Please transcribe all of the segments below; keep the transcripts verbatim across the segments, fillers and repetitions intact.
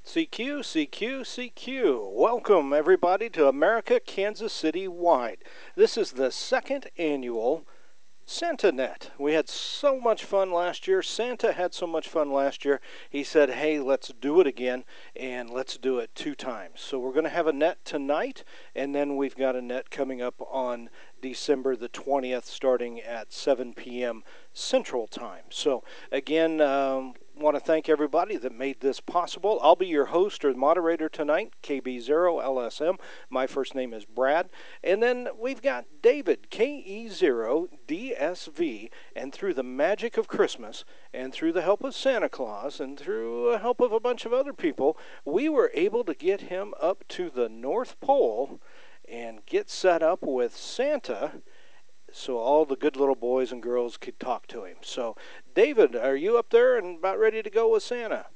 C Q, C Q, C Q. Welcome, everybody, to America, Kansas City Wide. This is the second annual SantaNet. We had so much fun last year. Santa had so much fun last year. He said, hey, let's do it again, and let's do it two times. So we're going to have a net tonight, and then we've got a net coming up on December the twentieth, starting at seven p.m. Central Time. So, again, um, want to thank everybody that made this possible. I'll be your host or moderator tonight, K B zero L S M. My first name is Brad. And then we've got David, K E zero D S V. And through the magic of Christmas and through the help of Santa Claus and through the help of a bunch of other people, we were able to get him up to the North Pole and get set up with Santa so all the good little boys and girls could talk to him. So, David, are you up there and about ready to go with Santa?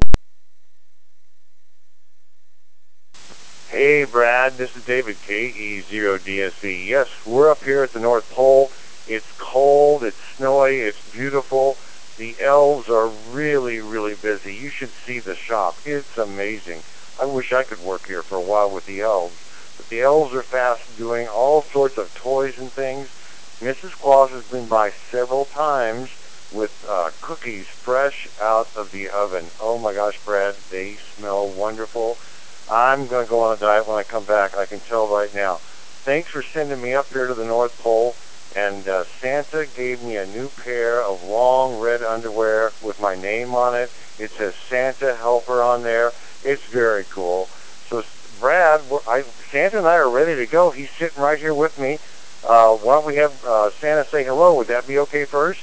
Hey, Brad, this is David, K E zero D S V. Yes, we're up here at the North Pole. It's cold, it's snowy, it's beautiful. The elves are really, really busy. You should see the shop. It's amazing. I wish I could work here for a while with the elves. But the elves are fast doing all sorts of toys and things. Missus Claus has been by several times with uh, cookies fresh out of the oven. Oh my gosh, Brad, they smell wonderful. I'm going to go on a diet when I come back. I can tell right now. Thanks for sending me up here to the North Pole. And uh, Santa gave me a new pair of long red underwear with my name on it. It says Santa Helper on there. It's very cool. So, Brad, I, Santa and I are ready to go. He's sitting right here with me. Uh, why don't we have uh, Santa say hello? Would that be okay first?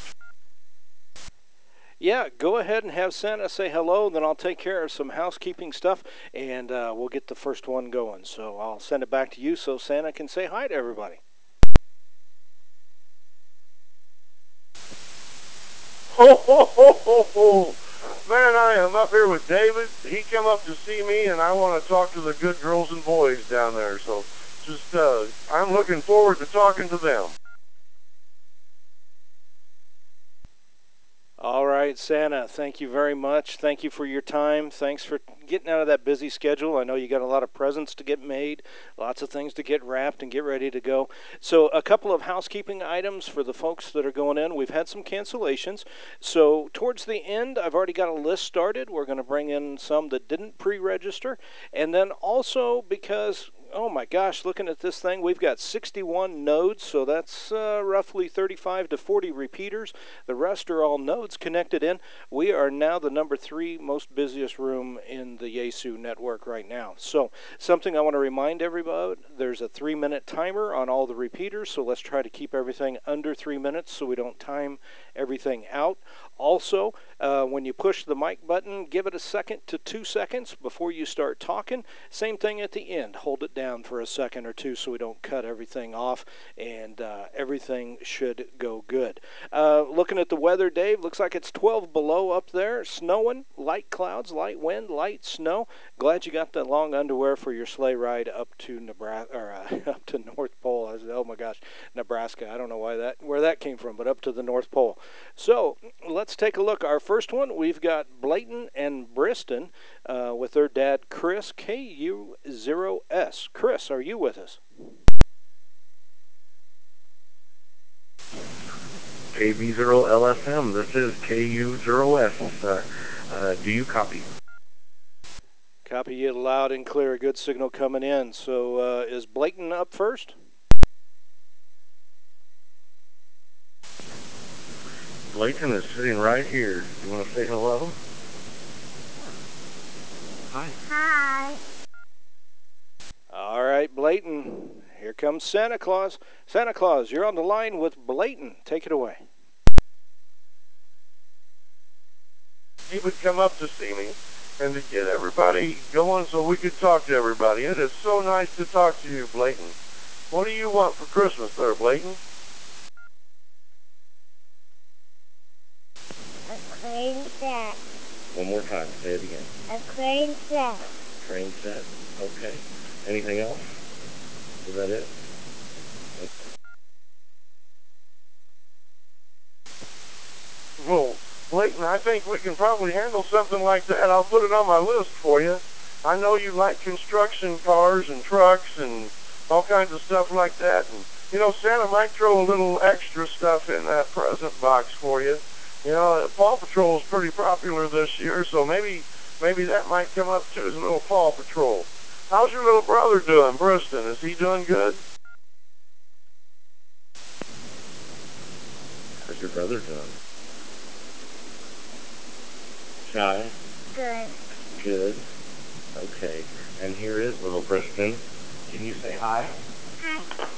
Yeah, go ahead and have Santa say hello, then I'll take care of some housekeeping stuff, and uh, we'll get the first one going. So I'll send it back to you so Santa can say hi to everybody. Ho, ho, ho, ho, ho. Man, I am up here with David. He came up to see me, and I want to talk to the good girls and boys down there. So just, uh, I'm looking forward to talking to them. All right, Santa, thank you very much. Thank you for your time. Thanks for getting out of that busy schedule. I know you got a lot of presents to get made, lots of things to get wrapped and get ready to go. So, a couple of housekeeping items for the folks that are going in. We've had some cancellations. So, towards the end, I've already got a list started. We're going to bring in some that didn't pre register. And then also, because oh my gosh, looking at this thing, we've got sixty-one nodes, so that's uh, roughly thirty-five to forty repeaters. The rest are all nodes connected in. We are now the number three most busiest room in the Yaesu network right now. So something I want to remind everybody, there's a three-minute timer on all the repeaters, so let's try to keep everything under three minutes so we don't time everything out. Also, uh, when you push the mic button, give it a second to two seconds before you start talking. Same thing at the end. Hold it down for a second or two so we don't cut everything off, and uh, everything should go good. Uh, looking at the weather, Dave, looks like it's twelve below up there, snowing, light clouds, light wind, light snow. Glad you got the long underwear for your sleigh ride up to Nebraska, or uh, up to North Pole. I said, oh my gosh, Nebraska. I don't know why that where that came from, but up to the North Pole. So let's take a look. Our first one, we've got Blayton and Briston uh, with their dad, Chris, K U zero S. Chris, are you with us? K B zero L S M, this is K U zero S. Uh, uh, do you copy? Copy it loud and clear. A good signal coming in. So uh, is Blayton up first? Blayton is sitting right here. You want to say hello? Hi. Hi. All right, Blayton. Here comes Santa Claus. Santa Claus, you're on the line with Blayton. Take it away. He would come up to see me and to get everybody going so we could talk to everybody. It is so nice to talk to you, Blayton. What do you want for Christmas there, Blayton? A crane set. One more time, say it again. A crane set. Train set, okay. Anything else? Is that it? Well, Layton, I think we can probably handle something like that. I'll put it on my list for you. I know you like construction cars and trucks and all kinds of stuff like that. And, you know, Santa might throw a little extra stuff in that present box for you. You know, Paw Patrol is pretty popular this year, so maybe maybe that might come up to his little Paw Patrol. How's your little brother doing, Briston? Is he doing good? How's your brother doing? Shy? Good. Good. Okay. And here is little Briston. Can you say hi? Hi.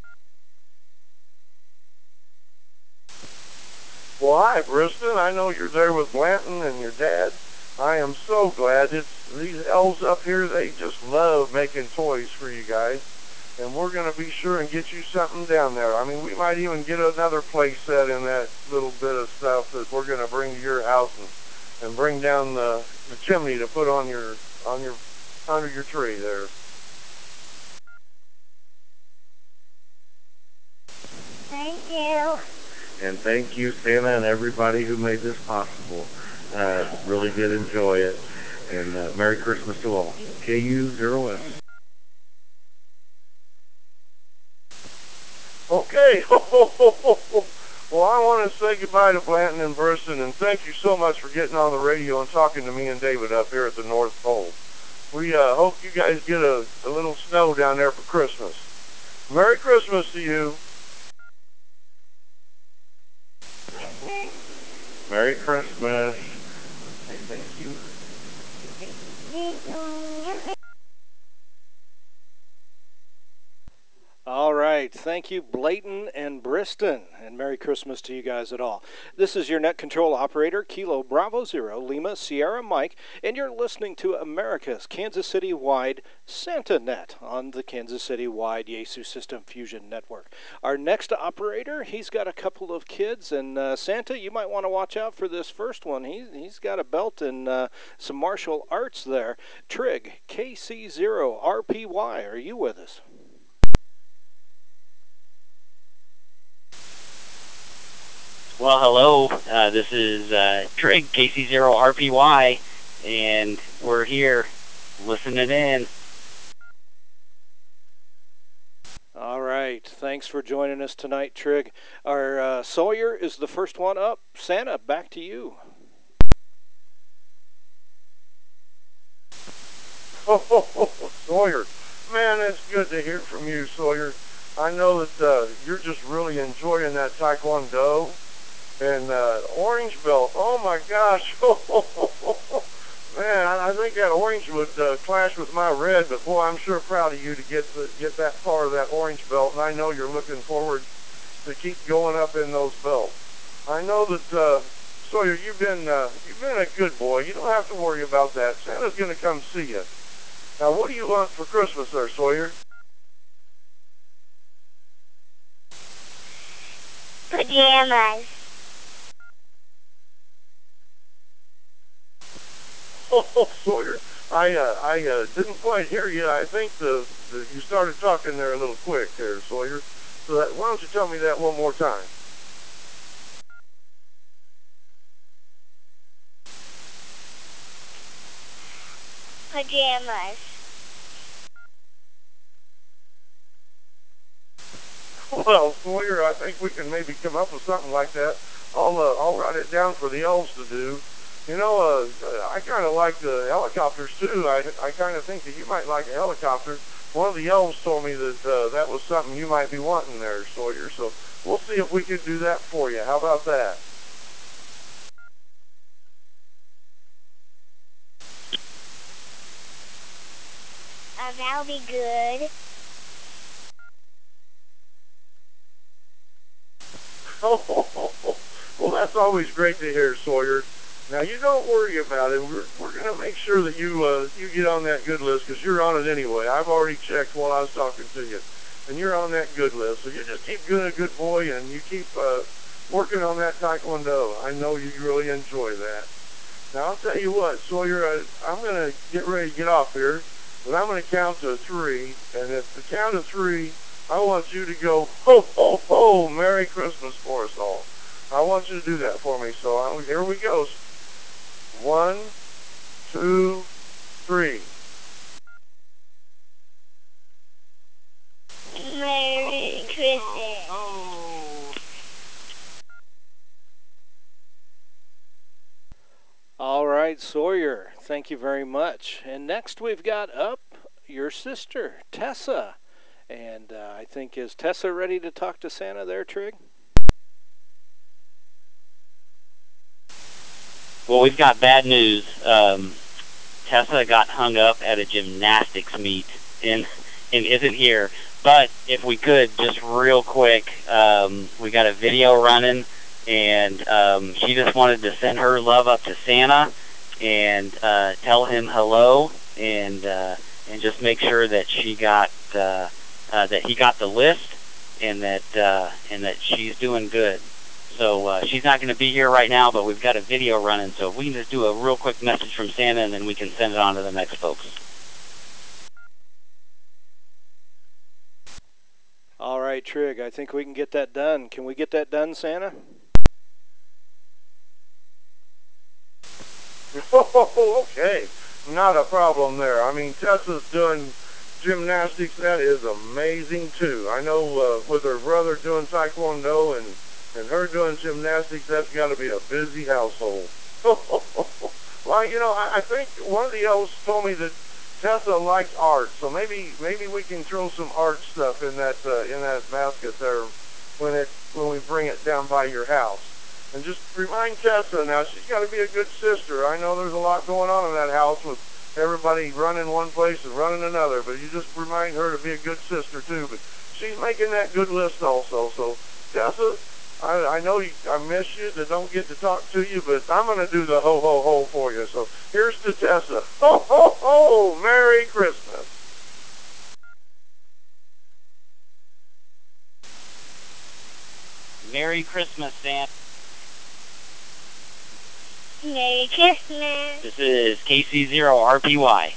Well, hi, Briston. I know you're there with Blanton and your dad. I am so glad. It's these elves up here, they just love making toys for you guys. And we're going to be sure and get you something down there. I mean, we might even get another play set in that little bit of stuff that we're going to bring to your house and, and bring down the, the chimney to put on your on your under your tree there. Thank you. And thank you, Santa, and everybody who made this possible. Uh, really did enjoy it. And uh, Merry Christmas to all. K U zero S. Okay. Well, I want to say goodbye to Blanton and Briston, and thank you so much for getting on the radio and talking to me and David up here at the North Pole. We uh, hope you guys get a, a little snow down there for Christmas. Merry Christmas to you. Merry Christmas. Hey, thank you. All right. Thank you, Blayton and Briston. And Merry Christmas to you guys at all. This is your net control operator, Kilo Bravo Zero, Lima Sierra Mike, and you're listening to America's Kansas City-wide Santa Net on the Kansas City-wide Yaesu System Fusion Network. Our next operator, he's got a couple of kids, and uh, Santa, you might want to watch out for this first one. He, he's got a belt and uh, some martial arts there. Trig, K C zero R P Y, are you with us? Well, hello. Uh, this is uh, Trig, K C zero R P Y, and we're here listening in. All right. Thanks for joining us tonight, Trig. Our uh, Sawyer is the first one up. Santa, back to you. Oh, oh, oh, Sawyer. Man, it's good to hear from you, Sawyer. I know that uh, you're just really enjoying that Taekwondo. And uh, orange belt, oh my gosh. Man, I, I think that orange would uh, clash with my red, but boy, I'm sure proud of you to get the, get that part of that orange belt, and I know you're looking forward to keep going up in those belts. I know that, uh, Sawyer, you've been, uh, you've been a good boy. You don't have to worry about that. Santa's going to come see you. Now, what do you want for Christmas there, Sawyer? Pajamas. Oh, Sawyer, I uh, I uh, didn't quite hear you. I think the, the you started talking there a little quick there, Sawyer. So that, why don't you tell me that one more time? Pajamas. Well, Sawyer, I think we can maybe come up with something like that. I'll uh, I'll write it down for the elves to do. You know, uh, I kind of like the helicopters too. I I kind of think that you might like a helicopter. One of the elves told me that uh, that was something you might be wanting there, Sawyer. So we'll see if we can do that for you. How about that? Uh, that'll be good. Oh, well, that's always great to hear, Sawyer. Now, you don't worry about it. We're, we're going to make sure that you uh, you get on that good list because you're on it anyway. I've already checked while I was talking to you, and you're on that good list. So you just keep being a good boy, and you keep uh, working on that Taekwondo. I know you really enjoy that. Now, I'll tell you what, Sawyer, I, I'm going to get ready to get off here, but I'm going to count to three, and at the count of three, I want you to go, ho, ho, ho, Merry Christmas for us all. I want you to do that for me. So I, here we go. One, two, three. Merry Christmas. Oh. All right, Sawyer, thank you very much. And next we've got up your sister, Tessa. And uh, I think, is Tessa ready to talk to Santa there, Trig? Well, we've got bad news. Um, Tessa got hung up at a gymnastics meet and, and isn't here. But if we could, just real quick, um, we got a video running, and um, she just wanted to send her love up to Santa and uh, tell him hello, and uh, and just make sure that she got uh, uh, that he got the list, and that uh, and that she's doing good. So uh, she's not going to be here right now, but we've got a video running. So if we can just do a real quick message from Santa, and then we can send it on to the next folks. All right, Trig, I think we can get that done. Can we get that done, Santa? Oh, okay. Not a problem there. I mean, Tessa's doing gymnastics. That is amazing, too. I know uh, with her brother doing taekwondo and, and her doing gymnastics, that's got to be a busy household. Well, you know, I, I think one of the elves told me that Tessa likes art, so maybe maybe we can throw some art stuff in that uh, in that basket there when it when we bring it down by your house. And just remind Tessa now, she's got to be a good sister. I know there's a lot going on in that house with everybody running one place and running another, but you just remind her to be a good sister too. But she's making that good list also. So Tessa, I, I know you, I miss you, I don't get to talk to you, but I'm going to do the ho ho ho for you. So here's to Tessa. Ho ho ho! Merry Christmas. Merry Christmas, Santa. Merry Christmas. This is K C zero R P Y.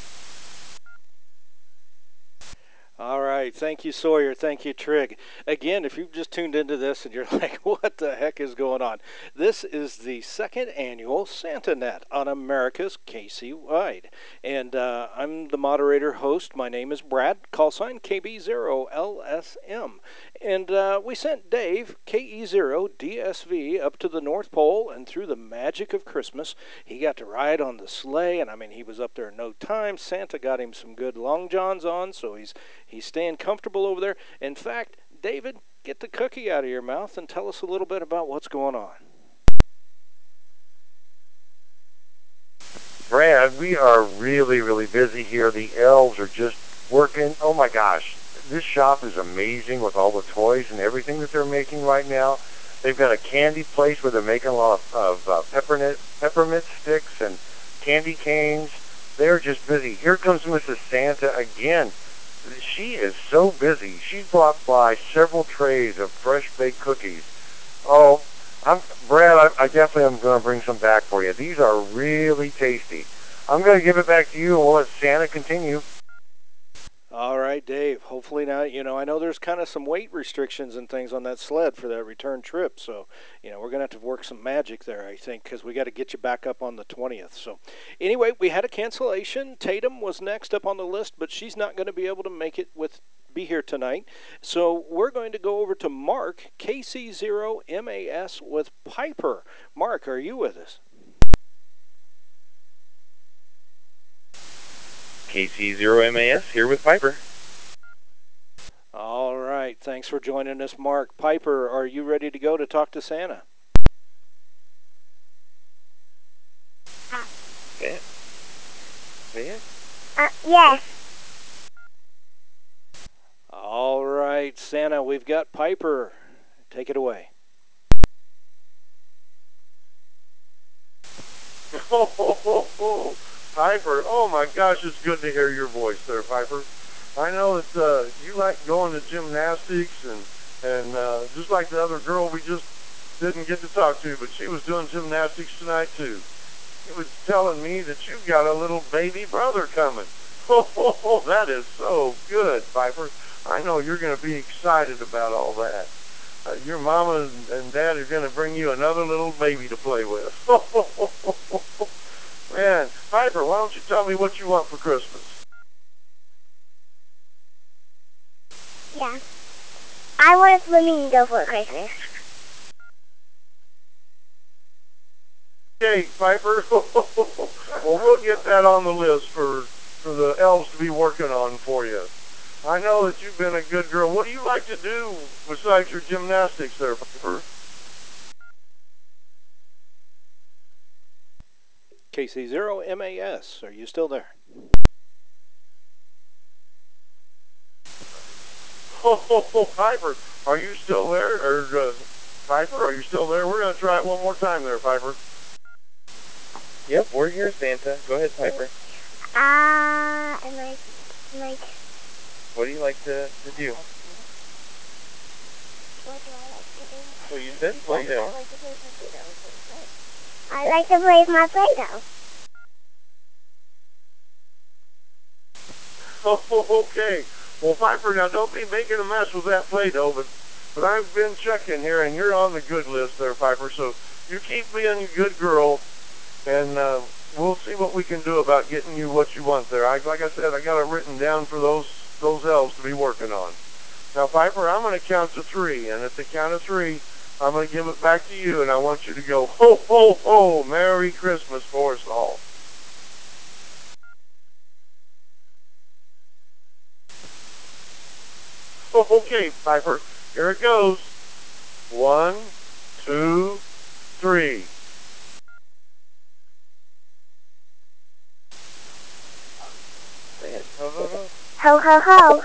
All right. Thank you, Sawyer. Thank you, Trig. Again, if you've just tuned into this and you're like, what the heck is going on? This is the second annual SantaNet on America's K C Wide. And uh, I'm the moderator host. My name is Brad, call sign K B zero L S M. And uh, we sent Dave, K E zero D S V, up to the North Pole, and through the magic of Christmas, he got to ride on the sleigh. And I mean, he was up there in no time. Santa got him some good long johns on, so he's He's staying comfortable over there. In fact, David, get the cookie out of your mouth and tell us a little bit about what's going on. Brad, we are really, really busy here. The elves are just working. Oh my gosh, this shop is amazing with all the toys and everything that they're making right now. They've got a candy place where they're making a lot of, of uh, peppermint, peppermint sticks and candy canes. They're just busy. Here comes Missus Santa again. She is so busy. She brought by several trays of fresh baked cookies. Oh, I'm Brad. I, I definitely am going to bring some back for you. These are really tasty. I'm going to give it back to you, and we'll let Santa continue. All right, Dave. Hopefully now, you know, I know there's kind of some weight restrictions and things on that sled for that return trip. So, you know, we're going to have to work some magic there, I think, because we got to get you back up on the twentieth. So, anyway, we had a cancellation. Tatum was next up on the list, but she's not going to be able to make it with be here tonight. So, we're going to go over to Mark, K C zero M A S with Piper. Mark, are you with us? K C zero M A S here with Piper. All right. Thanks for joining us, Mark. Piper, are you ready to go to talk to Santa? Uh, Yeah. Yeah. uh, yes. All right, Santa, we've got Piper. Take it away. Oh, oh, oh, oh. Piper, oh my gosh, it's good to hear your voice there, Piper. I know that uh, you like going to gymnastics, and and uh, just like the other girl we just didn't get to talk to, but she was doing gymnastics tonight too. She was telling me that you've got a little baby brother coming. Oh, oh, oh, that is so good, Piper. I know you're going to be excited about all that. uh, your mama and dad are going to bring you another little baby to play with. Man, Piper, why don't you tell me what you want for Christmas? Yeah. I want a flamingo for Christmas. Okay, Piper. Well, we'll get that on the list for, for the elves to be working on for you. I know that you've been a good girl. What do you like to do besides your gymnastics there, Piper? K C zero M A S, are you still there? Oh, oh, oh, Piper, are you still there? Or, uh, Piper, are you still there? We're going to try it one more time there, Piper. Yep, we're here, Santa. Go ahead, Piper. Ah, uh, like, like. What do you like to, to do? What do I like to do? Well, you said Play-Doh. I like to play with Play-Doh. I like to play with my Play-Doh. Oh, okay. Well, Piper, now don't be making a mess with that Play-Doh, but, but I've been checking here, and you're on the good list there, Piper, so you keep being a good girl, and uh, we'll see what we can do about getting you what you want there. I, like I said, I got it written down for those, those elves to be working on. Now, Piper, I'm going to count to three, and at the count of three, I'm going to give it back to you, and I want you to go, ho, ho, ho, Merry Christmas for us all. Oh, okay, Piper, here it goes. One, two, three. Man, ho, ho, ho. Ho, ho, ho.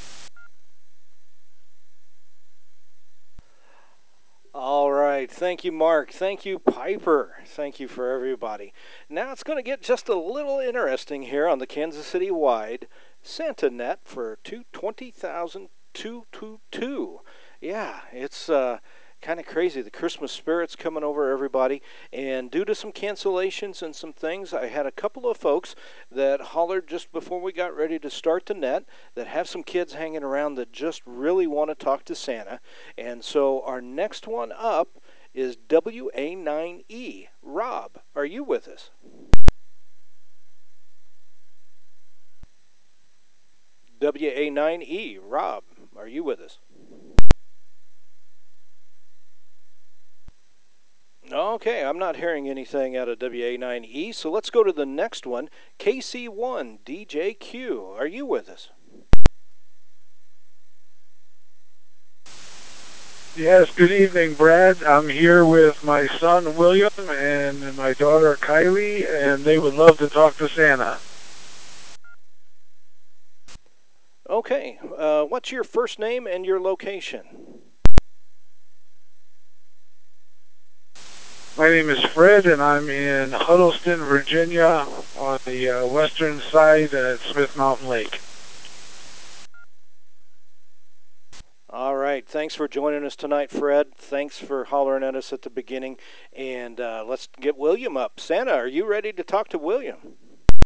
All right. Thank you, Mark. Thank you, Piper. Thank you for everybody. Now it's going to get just a little interesting here on the Kansas City Wide Santa Net for two twenty thousand two hundred twenty-two. Yeah, it's uh, kind of crazy. The Christmas spirit's coming over everybody. And due to some cancellations and some things, I had a couple of folks that hollered just before we got ready to start the net that have some kids hanging around that just really want to talk to Santa. And so our next one up is W A nine E. Rob, are you with us? W A nine E. Rob, are you with us? Okay, I'm not hearing anything out of W A nine E, so let's go to the next one. K C one D J Q, are you with us? Yes, good evening, Brad. I'm here with my son, William, and my daughter, Kylie, and they would love to talk to Santa. Okay, uh, what's your first name and your location? My name is Fred, and I'm in Huddleston, Virginia, on the uh, western side at Smith Mountain Lake. All right. Thanks for joining us tonight, Fred. Thanks for hollering at us at the beginning. And uh, let's get William up. Santa, are you ready to talk to William?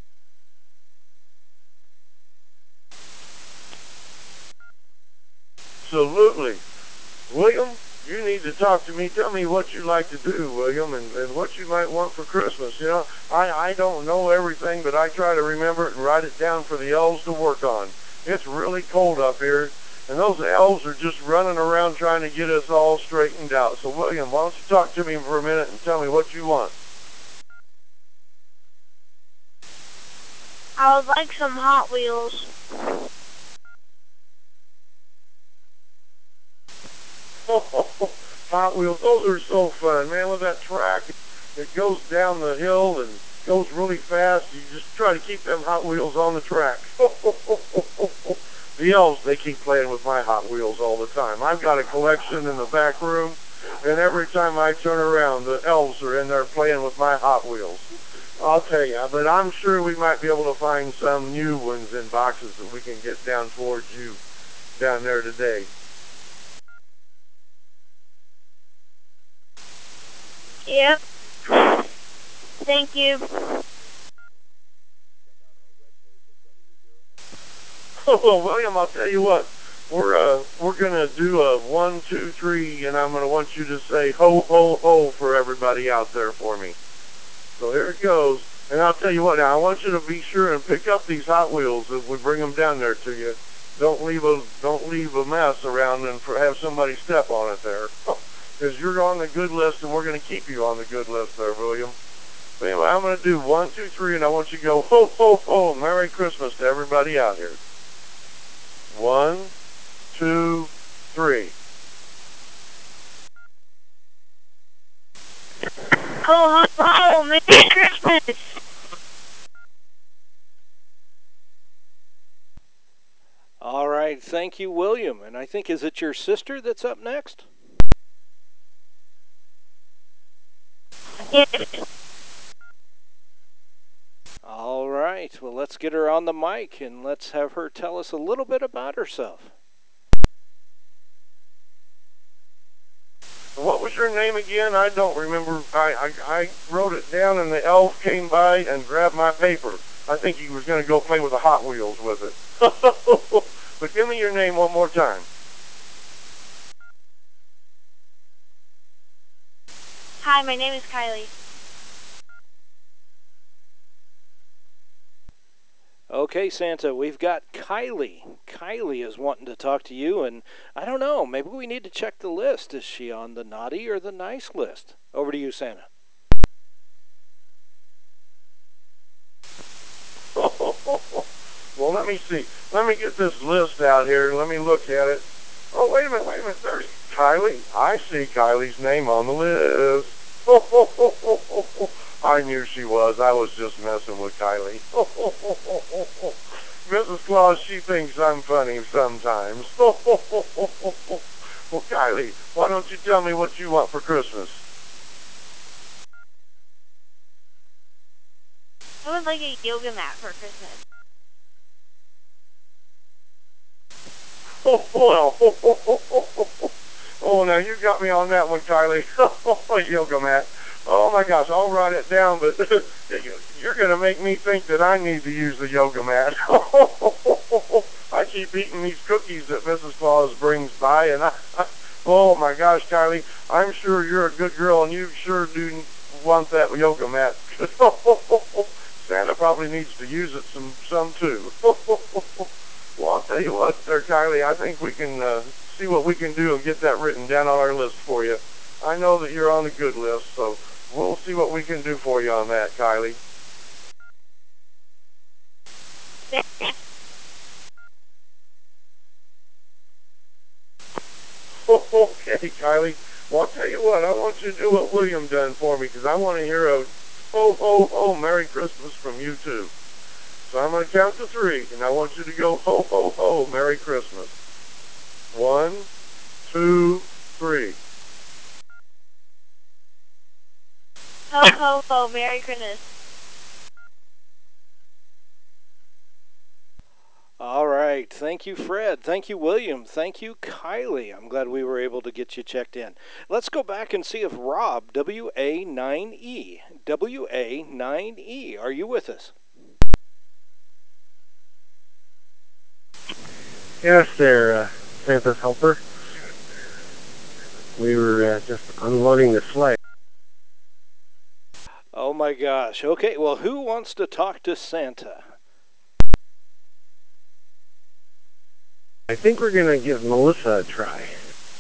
Absolutely. William, you need to talk to me. Tell me what you like to do, William, and, and what you might want for Christmas. You know, I, I don't know everything, but I try to remember it and write it down for the elves to work on. It's really cold up here, and those elves are just running around trying to get us all straightened out. So, William, why don't you talk to me for a minute and tell me what you want? I would like some Hot Wheels. Hot Wheels, those are so fun, man, with that track. It goes down the hill and goes really fast. You just try to keep them Hot Wheels on the track. The elves, they keep playing with my Hot Wheels all the time. I've got a collection in the back room, and every time I turn around, the elves are in there playing with my Hot Wheels. I'll tell you, but I'm sure we might be able to find some new ones in boxes that we can get down towards you down there today. Yep. Thank you. Oh, William, I'll tell you what. we're uh, we're gonna do a one, two, three, and I'm gonna want you to say ho, ho, ho for everybody out there for me. So here it goes. And I'll tell you what, now I want you to be sure and pick up these Hot Wheels if we bring them down there to you. Don't leave a don't leave a mess around and for, have somebody step on it there, because you're on the good list, and we're going to keep you on the good list there, William. But anyway, I'm going to do one, two, three, and I want you to go ho ho ho, Merry Christmas to everybody out here. One, two, three. Ho, ho, ho, Merry Christmas. All right, thank you, William. And I think, is it your sister that's up next? Yes. All right, well, let's get her on the mic and let's have her tell us a little bit about herself. What was your name again? I don't remember. I, I, I wrote it down, and the elf came by and grabbed my paper. I think he was going to go play with the Hot Wheels with it. But give me your name one more time. Hi, my name is Kylie. Okay, Santa, we've got Kylie. Kylie is wanting to talk to you, and I don't know, maybe we need to check the list. Is she on the naughty or the nice list? Over to you, Santa. Well, let me see. Let me get this list out here. Let me look at it. Oh, wait a minute, wait a minute. There's Kylie. I see Kylie's name on the list. I knew she was. I was just messing with Kylie. Missus Claus, she thinks I'm funny sometimes. Well, Kylie, why don't you tell me what you want for Christmas? I would like a yoga mat for Christmas. Oh, well. Oh, now you got me on that one, Kylie. Yoga mat. Oh my gosh, I'll write it down, but you're going to make me think that I need to use the yoga mat. I keep eating these cookies that Missus Claus brings by, and I, I, oh my gosh, Kylie, I'm sure you're a good girl, and you sure do want that yoga mat. Santa probably needs to use it some, some too. Well, I'll tell you what there, Kylie, I think we can uh, see what we can do and get that written down on our list for you. I know that you're on the good list, so we'll see what we can do for you on that, Kylie. Okay, Kylie. Well, I'll tell you what, I want you to do what William done for me, because I want to hear a ho, ho, ho, Merry Christmas from you, too. So I'm going to count to three, and I want you to go ho, ho, ho, Merry Christmas. One, two, three. Ho, ho, ho, Merry Christmas. All right. Thank you, Fred. Thank you, William. Thank you, Kylie. I'm glad we were able to get you checked in. Let's go back and see if Rob, W A nine E, W A nine E, are you with us? Yes, there, uh, Santa's helper. We were uh, just unloading the sleigh. Oh my gosh. Okay, well, who wants to talk to Santa? I think we're going to give Melissa a try.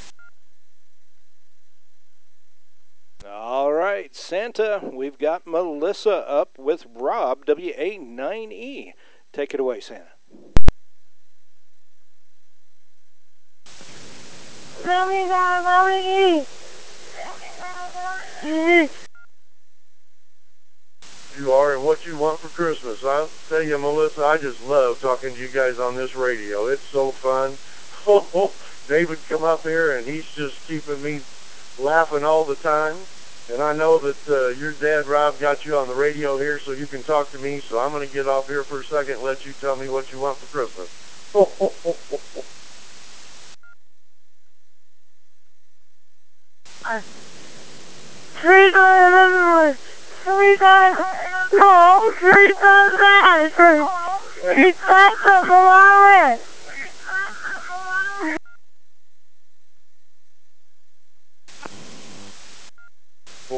All right, Santa, we've got Melissa up with Rob, W A nine E. Take it away, Santa. Mommy, mommy, mommy. You are and what you want for Christmas. I'll tell you, Melissa, I just love talking to you guys on this radio. It's so fun. Oh, David come up here, and he's just keeping me laughing all the time. And I know that uh, your dad, Rob, got you on the radio here so you can talk to me. So I'm going to get off here for a second and let you tell me what you want for Christmas. Uh, three times everyone. Three times. No, three times fast. Three times for my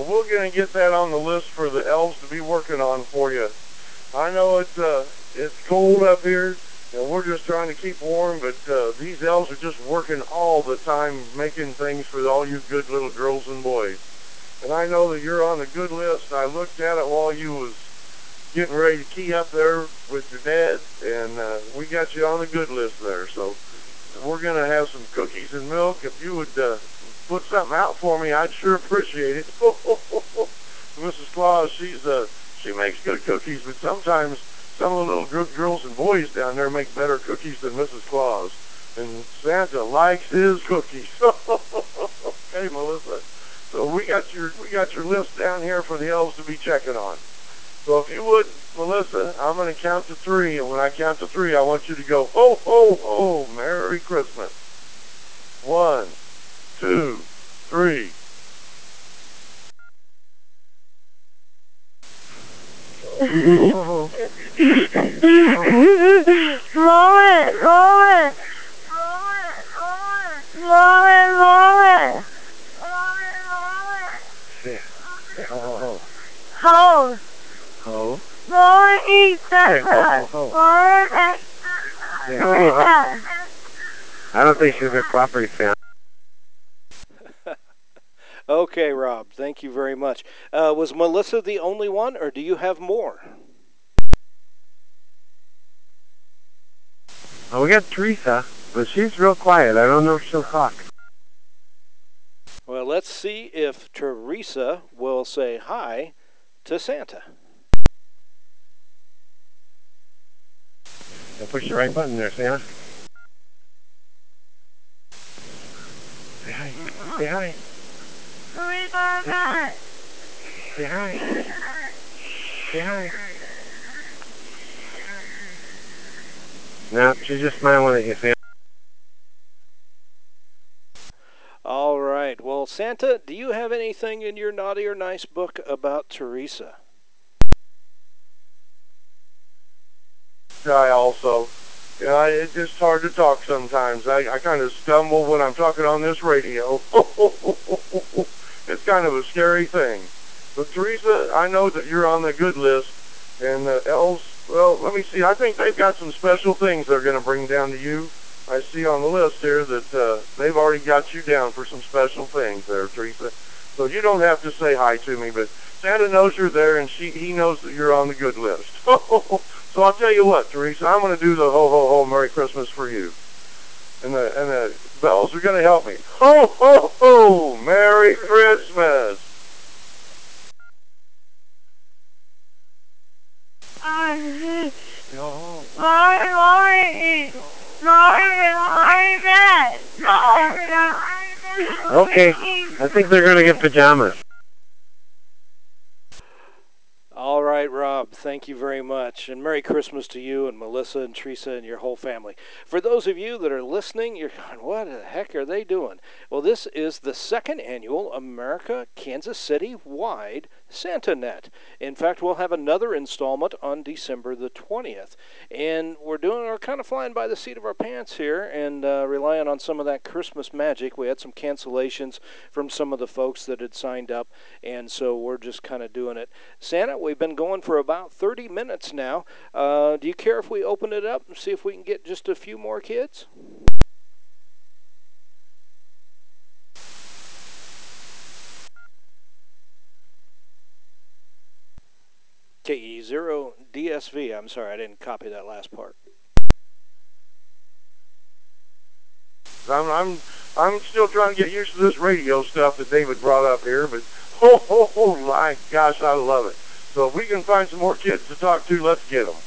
we're going to get that on the list for the elves to be working on for you. I know it's uh, it's cold up here, and we're just trying to keep warm, but uh, these elves are just working all the time making things for all you good little girls and boys. And I know that you're on the good list. I looked at it while you was getting ready to key up there with your dad, and uh, we got you on the good list there. So we're going to have some cookies and milk. If you would uh, put something out for me, I'd sure appreciate it. Missus Claus, she's uh, she makes good cookies, but sometimes some of the little good girls and boys down there make better cookies than Missus Claus. And Santa likes his cookies. Okay, Melissa. So we got your we got your list down here for the elves to be checking on. So if you would, Melissa, I'm going to count to three, and when I count to three, I want you to go, ho, ho, ho, Merry Christmas. One, two, three. Roll it, roll it, roll it, roll it, roll it. Yeah. Oh, Ho, oh, roll it, eat that. oh, oh. Roll it, Yeah. I don't think she's a property fan. Okay, Rob, thank you very much. Uh, was Melissa the only one, or do you have more? Oh, we got Teresa, but she's real quiet. I don't know if she'll talk. Well, let's see if Teresa will say hi to Santa. I push the right button there, Santa. Say hi. Say hi. Say hi. Say hi. No, she's just smiling at you, Santa. All right. Well, Santa, do you have anything in your naughty or nice book about Teresa? Guy also. You know, it's just hard to talk sometimes. I, I kind of stumble when I'm talking on this radio. It's kind of a scary thing. But Teresa, I know that you're on the good list. And the elves, well, let me see. I think they've got some special things they're going to bring down to you. I see on the list here that uh, they've already got you down for some special things there, Teresa. So you don't have to say hi to me, but Santa knows you're there, and she he knows that you're on the good list. So I'll tell you what, Teresa, I'm going to do the ho, ho, ho, Merry Christmas for you. And the, and the bells are going to help me. Ho, ho, ho, Merry Christmas. Oh. Okay, I think they're going to get pajamas. All right, Rob, thank you very much. And Merry Christmas to you and Melissa and Teresa and your whole family. For those of you that are listening, you're going, what the heck are they doing? Well, this is the second annual America Kansas City wide SantaNet. In fact, we'll have another installment on December the twentieth. And we're doing, we're kind of flying by the seat of our pants here and uh, relying on some of that Christmas magic. We had some cancellations from some of the folks that had signed up, and so we're just kind of doing it. Santa, we've been going for about thirty minutes now. Uh, do you care if we open it up and see if we can get just a few more kids? K E zero D S V. I'm sorry, I didn't copy that last part. I'm, I'm, I'm still trying to get used to this radio stuff that David brought up here, but oh, oh, oh, my gosh, I love it. So if we can find some more kids to talk to, let's get them.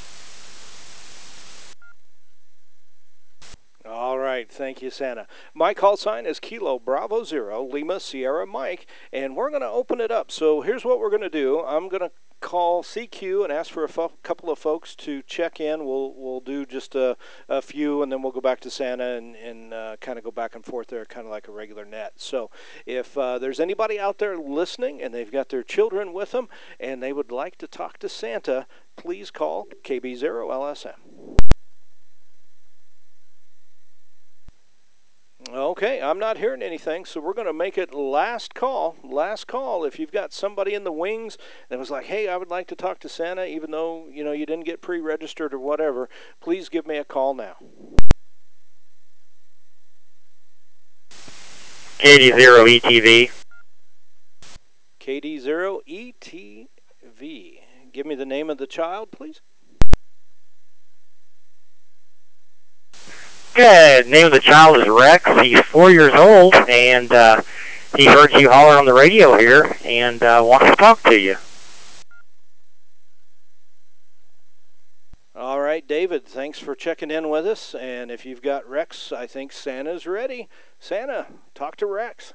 All right, thank you, Santa. My call sign is Kilo Bravo Zero Lima Sierra Mike, and we're going to open it up. So here's what we're going to do. I'm going to call C Q and ask for a fo- couple of folks to check in. We'll we'll do just a, a few, and then we'll go back to Santa and, and uh, kind of go back and forth there, kind of like a regular net. So if uh, there's anybody out there listening and they've got their children with them and they would like to talk to Santa, please call K B zero L S M. Okay, I'm not hearing anything, so we're going to make it last call. Last call. If you've got somebody in the wings that was like, hey, I would like to talk to Santa, even though, you know, you didn't get pre-registered or whatever, please give me a call now. K D zero E T V. K D zero E T V. Give me the name of the child, please. Good. Name of the child is Rex. He's four years old, and uh, he heard you holler on the radio here and uh, wants to talk to you. All right, David, thanks for checking in with us. And if you've got Rex, I think Santa's ready. Santa, talk to Rex.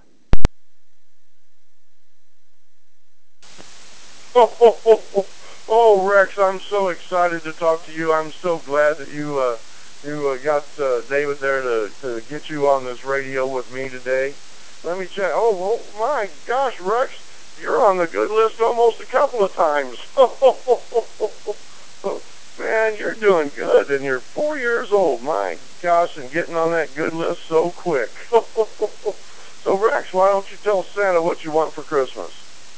Oh, oh, oh, oh, oh, Rex, I'm so excited to talk to you. I'm so glad that you uh, you uh, got uh, David there to, to get you on this radio with me today. Let me check. Oh, oh my gosh, Rex, you're on the good list almost a couple of times. Oh, oh, oh, oh, oh, oh, oh. Man, you're doing good, and you're four years old. My gosh, and getting on that good list so quick. Oh, oh, oh, oh. So, Rex, why don't you tell Santa what you want for Christmas?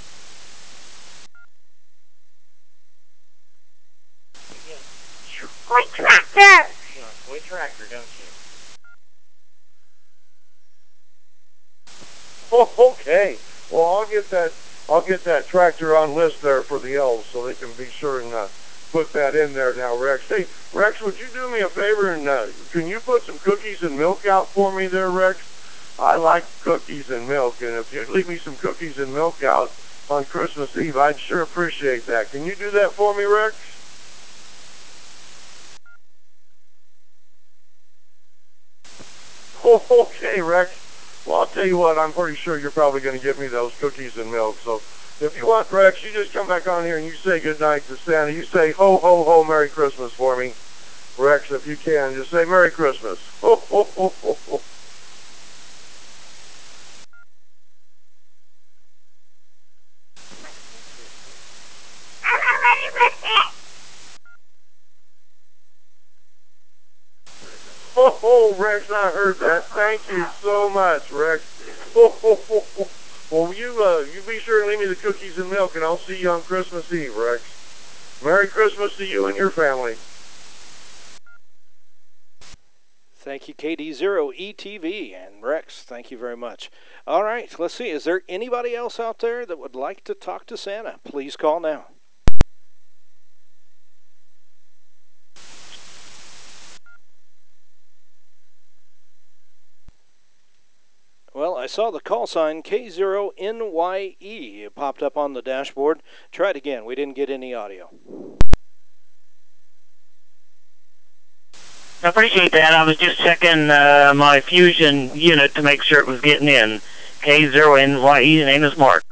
Toy tractor. You want a toy tractor, don't you? Oh, okay. Well, I'll get that. I'll get that tractor on list there for the elves, so they can be sure and uh, put that in there now, Rex. Hey, Rex, would you do me a favor and uh, can you put some cookies and milk out for me there, Rex? I like cookies and milk, and if you'd leave me some cookies and milk out on Christmas Eve, I'd sure appreciate that. Can you do that for me, Rex? Oh, okay, Rex. Well, I'll tell you what, I'm pretty sure you're probably going to give me those cookies and milk. So if you want, Rex, you just come back on here and you say goodnight to Santa. You say, ho, ho, ho, Merry Christmas for me. Rex, if you can, just say Merry Christmas. Ho, ho, ho, ho, ho. Oh, oh, Rex, I heard that. Thank you so much, Rex. Oh, oh, oh, oh. Well, you, uh, you be sure and leave me the cookies and milk, and I'll see you on Christmas Eve, Rex. Merry Christmas to you and your family. Thank you, K D zero E T V. And Rex, thank you very much. All right, let's see. Is there anybody else out there that would like to talk to Santa? Please call now. Well, I saw the call sign K zero N Y E. It popped up on the dashboard. Try it again. We didn't get any audio. I appreciate that. I was just checking uh, my fusion unit to make sure it was getting in. K zero N Y E, the name is Mark.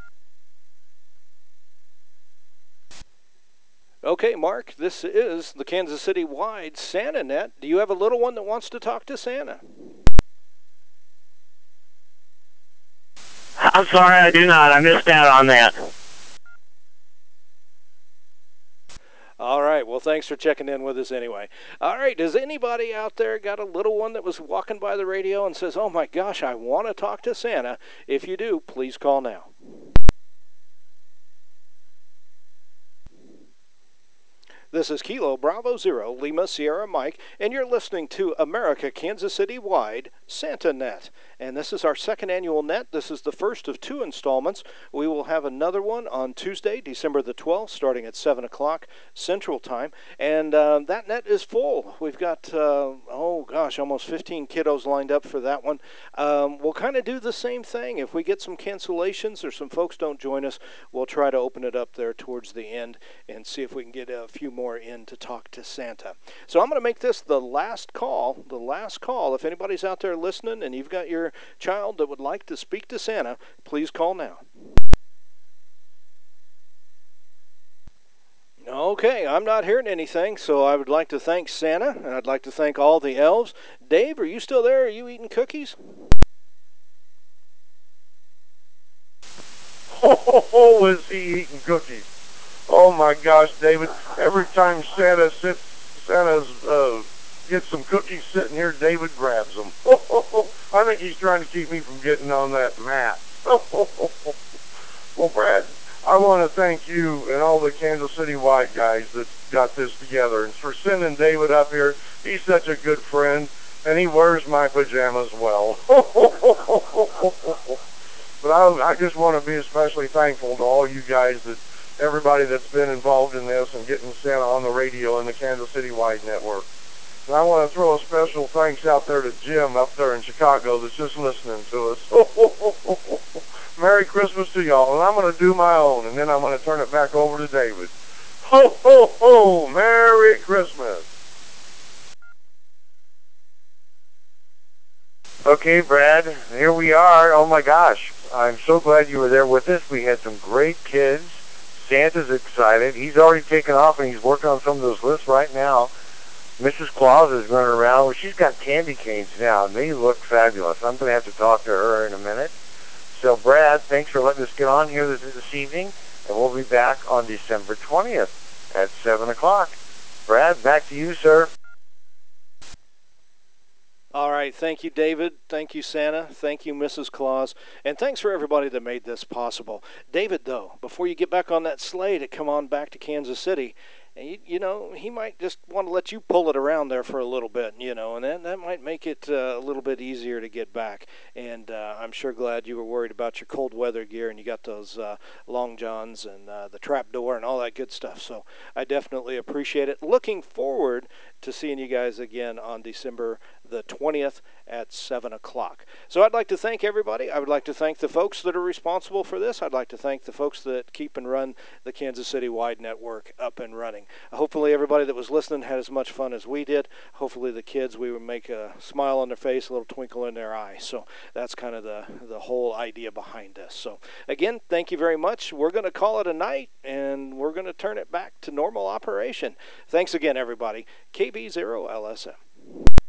Okay, Mark, this is the Kansas City-wide Santa Net. Do you have a little one that wants to talk to Santa? I'm sorry, I do not. I missed out on that. All right, well, thanks for checking in with us anyway. All right, does anybody out there got a little one that was walking by the radio and says, oh my gosh, I want to talk to Santa? If you do, please call now. This is Kilo Bravo Zero, Lima Sierra Mike, and you're listening to America Kansas City-wide Santa Net. And this is our second annual net. This is the first of two installments. We will have another one on Tuesday, December the twelfth, starting at seven o'clock Central Time. And uh, that net is full. We've got, uh, oh gosh, almost fifteen kiddos lined up for that one. Um, we'll kind of do the same thing. If we get some cancellations or some folks don't join us, we'll try to open it up there towards the end and see if we can get a few more in to talk to Santa. So I'm going to make this the last call, the last call. If anybody's out there listening and you've got your child that would like to speak to Santa, please call now. Okay, I'm not hearing anything, so I would like to thank Santa, and I'd like to thank all the elves. Dave, are you still there? Are you eating cookies? Oh, is he eating cookies? Oh my gosh, David! Every time Santa sits, Santa's uh, gets some cookies sitting here, David grabs them. I think he's trying to keep me from getting on that mat. Well, Brad, I want to thank you and all the Kansas City Wide guys that got this together, and for sending David up here. He's such a good friend, and he wears my pajamas well. But I, I just want to be especially thankful to all you guys, that everybody that's been involved in this and getting Santa on the radio and the Kansas City Wide Network. And I want to throw a special thanks out there to Jim up there in Chicago that's just listening to us. Merry Christmas to y'all, and I'm going to do my own, and then I'm going to turn it back over to David. Ho, ho, ho! Merry Christmas! Okay, Brad, here we are. Oh my gosh, I'm so glad you were there with us. We had some great kids. Santa's excited. He's already taken off and he's working on some of those lists right now. Missus Claus is running around. Well, she's got candy canes now, and they look fabulous. I'm going to have to talk to her in a minute. So, Brad, thanks for letting us get on here this, this evening, and we'll be back on December twentieth at seven o'clock. Brad, back to you, sir. All right. Thank you, David. Thank you, Santa. Thank you, Missus Claus. And thanks for everybody that made this possible. David, though, before you get back on that sleigh to come on back to Kansas City, and you, you know, he might just want to let you pull it around there for a little bit, you know, and that, that might make it uh, a little bit easier to get back. And uh, I'm sure glad you were worried about your cold weather gear and you got those uh, long johns and uh, the trap door and all that good stuff. So I definitely appreciate it. Looking forward to seeing you guys again on December the twentieth at seven o'clock. So I'd like to thank everybody. I would like to thank the folks that are responsible for this. I'd like to thank the folks that keep and run the Kansas City Wide Network up and running. Hopefully everybody that was listening had as much fun as we did. Hopefully the kids, we would make a smile on their face, a little twinkle in their eye. So that's kind of the, the whole idea behind this. So again, thank you very much. We're going to call it a night, and we're going to turn it back to normal operation. Thanks again, everybody. K B zero L S M.